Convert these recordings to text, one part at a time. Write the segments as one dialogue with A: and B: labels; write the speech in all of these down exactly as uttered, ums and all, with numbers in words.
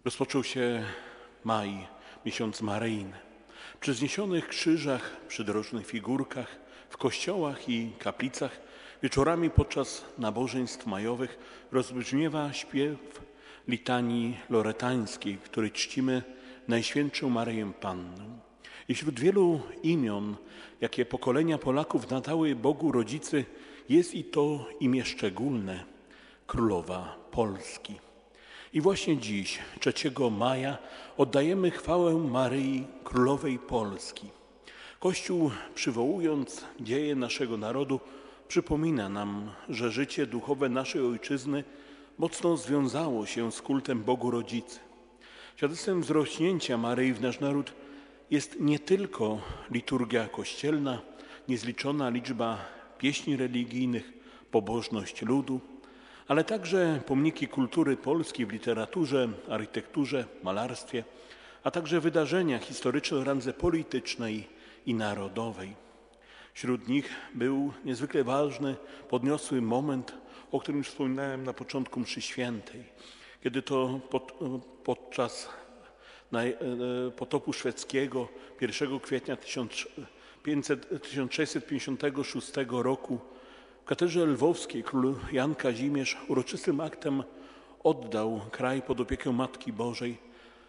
A: Rozpoczął się maj, miesiąc maryjny. Przy wzniesionych krzyżach, przydrożnych figurkach, w kościołach i kaplicach wieczorami podczas nabożeństw majowych rozbrzmiewa śpiew litanii loretańskiej, w której czcimy Najświętszą Maryję Pannę. I wśród wielu imion, jakie pokolenia Polaków nadały Bogu Rodzicy, jest i to imię szczególne – Królowa Polski. I właśnie dziś, trzeciego maja, oddajemy chwałę Maryi, Królowej Polski. Kościół, przywołując dzieje naszego narodu, przypomina nam, że życie duchowe naszej ojczyzny mocno związało się z kultem Bogu Rodzicy. Świadectwem wzrośnięcia Maryi w nasz naród jest nie tylko liturgia kościelna, niezliczona liczba pieśni religijnych, pobożność ludu, ale także pomniki kultury polskiej w literaturze, architekturze, malarstwie, a także wydarzenia historyczne o randze politycznej i narodowej. Wśród nich był niezwykle ważny, podniosły moment, o którym wspominałem na początku mszy świętej, kiedy to pod, podczas potopu szwedzkiego pierwszego kwietnia tysiąc sześćset pięćdziesiątego szóstego roku w katedrze lwowskiej król Jan Kazimierz uroczystym aktem oddał kraj pod opiekę Matki Bożej,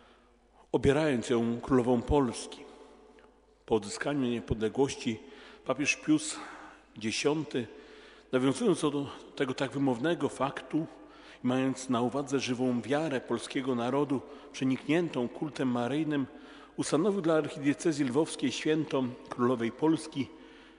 A: obierając ją królową Polski. Po odzyskaniu niepodległości papież Pius Dziesiąty, nawiązując do tego tak wymownego faktu i mając na uwadze żywą wiarę polskiego narodu przenikniętą kultem maryjnym, ustanowił dla archidiecezji lwowskiej święto Królowej Polski,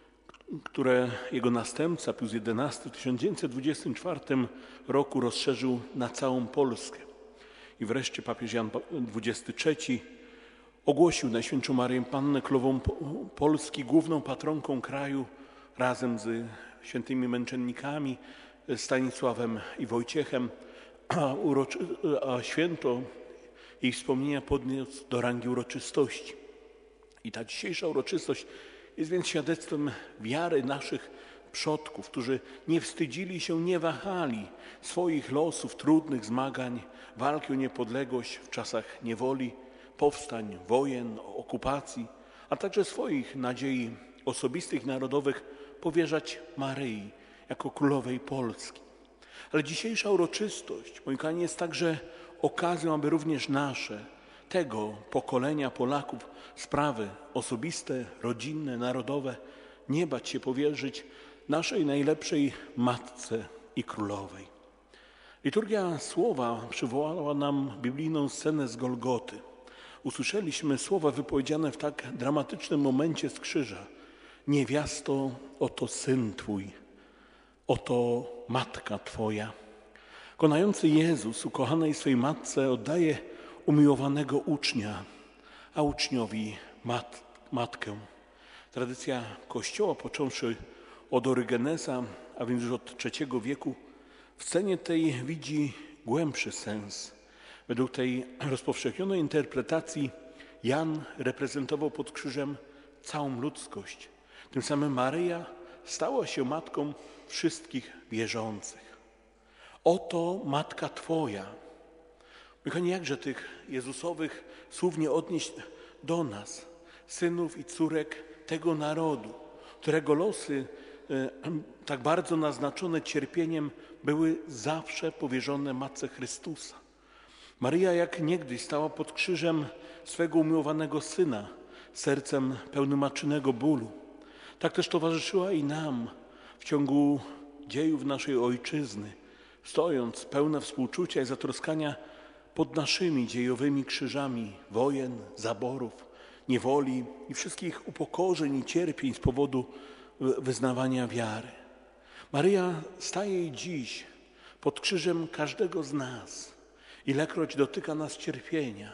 A: które jego następca Pius Jedenasty w tysiąc dziewięćset dwudziestym czwartym roku rozszerzył na całą Polskę. I wreszcie papież Jan dwudziesty trzeci ogłosił Najświętszą Maryję Pannę Królową Polski, główną patronką kraju, razem z świętymi męczennikami Stanisławem i Wojciechem, a, uroczy, a święto jej wspomnienia podniósł do rangi uroczystości. I ta dzisiejsza uroczystość jest więc świadectwem wiary naszych przodków, którzy nie wstydzili się, nie wahali swoich losów, trudnych zmagań, walki o niepodległość w czasach niewoli, powstań, wojen, okupacji, a także swoich nadziei osobistych i narodowych powierzać Maryi jako Królowej Polski. Ale dzisiejsza uroczystość, moi kochani, jest także okazją, aby również nasze, tego pokolenia Polaków, sprawy osobiste, rodzinne, narodowe nie bać się powierzyć naszej najlepszej Matce i Królowej. Liturgia Słowa przywołała nam biblijną scenę z Golgoty. Usłyszeliśmy słowa wypowiedziane w tak dramatycznym momencie z krzyża. Niewiasto, oto Syn Twój, oto Matka Twoja. Konający Jezus ukochanej swej Matce oddaje umiłowanego ucznia, a uczniowi mat, matkę. Tradycja Kościoła, począwszy od Orygenesa, a więc już od trzeciego wieku, w scenie tej widzi głębszy sens. Według tej rozpowszechnionej interpretacji Jan reprezentował pod krzyżem całą ludzkość. Tym samym Maryja stała się matką wszystkich wierzących. Oto Matka Twoja. Kochani, jakże tych Jezusowych słów nie odnieść do nas, synów i córek tego narodu, którego losy tak bardzo naznaczone cierpieniem były zawsze powierzone Matce Chrystusa. Maryja jak niegdyś stała pod krzyżem swego umiłowanego Syna, sercem pełnym matczynego bólu. Tak też towarzyszyła i nam w ciągu dziejów naszej ojczyzny, stojąc pełna współczucia i zatroskania pod naszymi dziejowymi krzyżami wojen, zaborów, niewoli i wszystkich upokorzeń i cierpień z powodu wyznawania wiary. Maryja staje i dziś pod krzyżem każdego z nas, ilekroć dotyka nas cierpienia,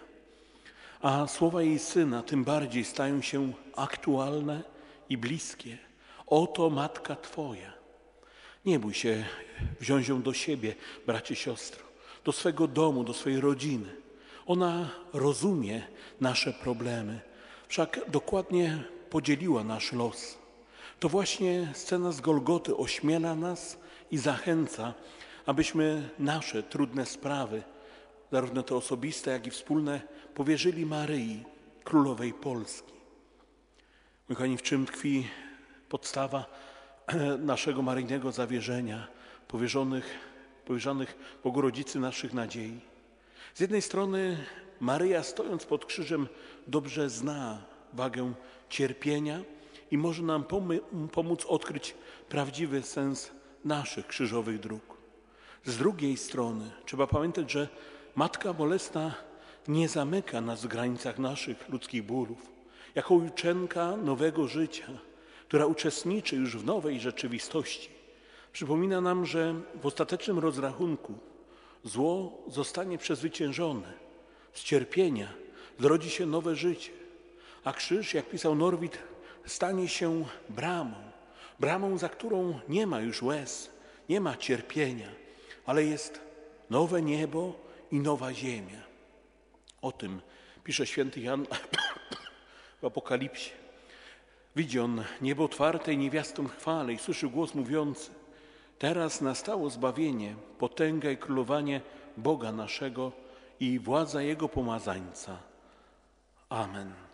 A: a słowa jej Syna tym bardziej stają się aktualne i bliskie. Oto Matka Twoja. Nie bój się wziąć ją do siebie, bracie, siostro, do swego domu, do swojej rodziny. Ona rozumie nasze problemy, wszak dokładnie podzieliła nasz los. To właśnie scena z Golgoty ośmiela nas i zachęca, abyśmy nasze trudne sprawy zarówno te osobiste, jak i wspólne, powierzyli Maryi, Królowej Polski. Moi kochani, w czym tkwi podstawa naszego maryjnego zawierzenia, powierzonych, powierzonych Bogu Rodzicy naszych nadziei? Z jednej strony Maryja, stojąc pod krzyżem, dobrze zna wagę cierpienia i może nam pomóc odkryć prawdziwy sens naszych krzyżowych dróg. Z drugiej strony trzeba pamiętać, że Matka Bolesna nie zamyka nas w granicach naszych ludzkich bólów. Jako uczenka nowego życia, która uczestniczy już w nowej rzeczywistości, przypomina nam, że w ostatecznym rozrachunku zło zostanie przezwyciężone. Z cierpienia zrodzi się nowe życie, a krzyż, jak pisał Norwid, stanie się bramą. Bramą, za którą nie ma już łez, nie ma cierpienia, ale jest nowe niebo i nowa ziemia. O tym pisze święty Jan w Apokalipsie. Widzi on niebo otwarte i niewiastę chwale i słyszy głos mówiący: teraz nastało zbawienie, potęga i królowanie Boga naszego i władza Jego pomazańca. Amen.